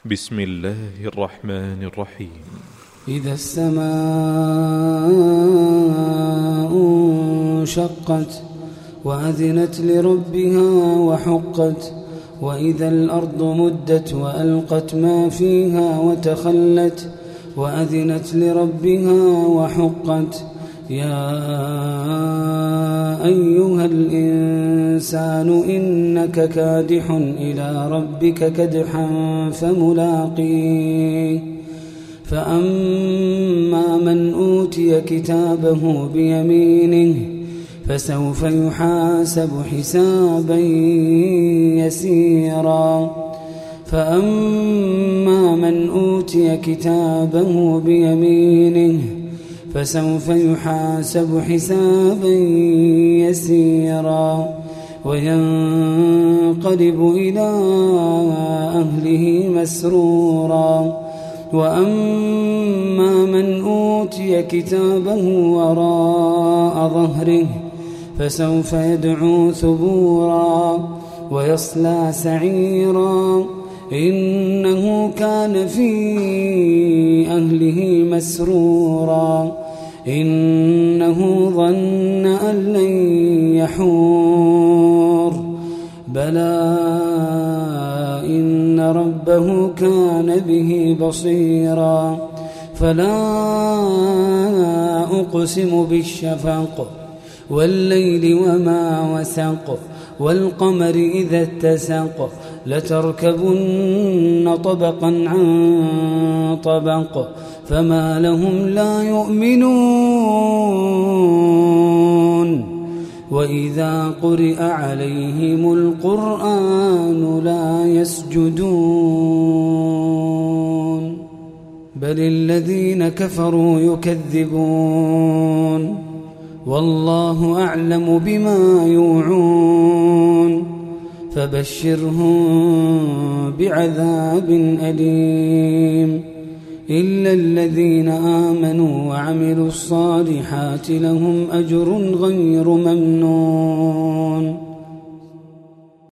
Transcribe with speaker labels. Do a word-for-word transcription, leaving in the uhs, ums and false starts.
Speaker 1: بسم الله الرحمن الرحيم.
Speaker 2: إذا السماء انشقت وأذنت لربها وحقت وإذا الأرض مدت وألقت ما فيها وتخلت وأذنت لربها وحقت يا أيها الإنسان إنك كادح إلى ربك كدحا فملاقيه فأما من أوتي كتابه بيمينه فسوف يحاسب حسابا يسيرا فأما من أوتي كتابه بيمينه فسوف يحاسب حسابا يسيرا وينقلب إلى أهله مسرورا وأما من أوتي كتابه وراء ظهره فسوف يدعو ثبورا ويصلى سعيرا إنه كان في أهله مسرورا إنه ظن أن لن يحور بلى إن ربه كان به بصيرا فلا أقسم بالشفق والليل وما وسق والقمر إذا اتسق لتركبن طبقا عن طبق فما لهم لا يؤمنون وإذا قرئ عليهم القرآن لا يسجدون بل الذين كفروا يكذبون والله أعلم بما يوعون فبشرهم بعذاب أليم إلا الذين آمنوا وعملوا الصالحات لهم أجر غير ممنون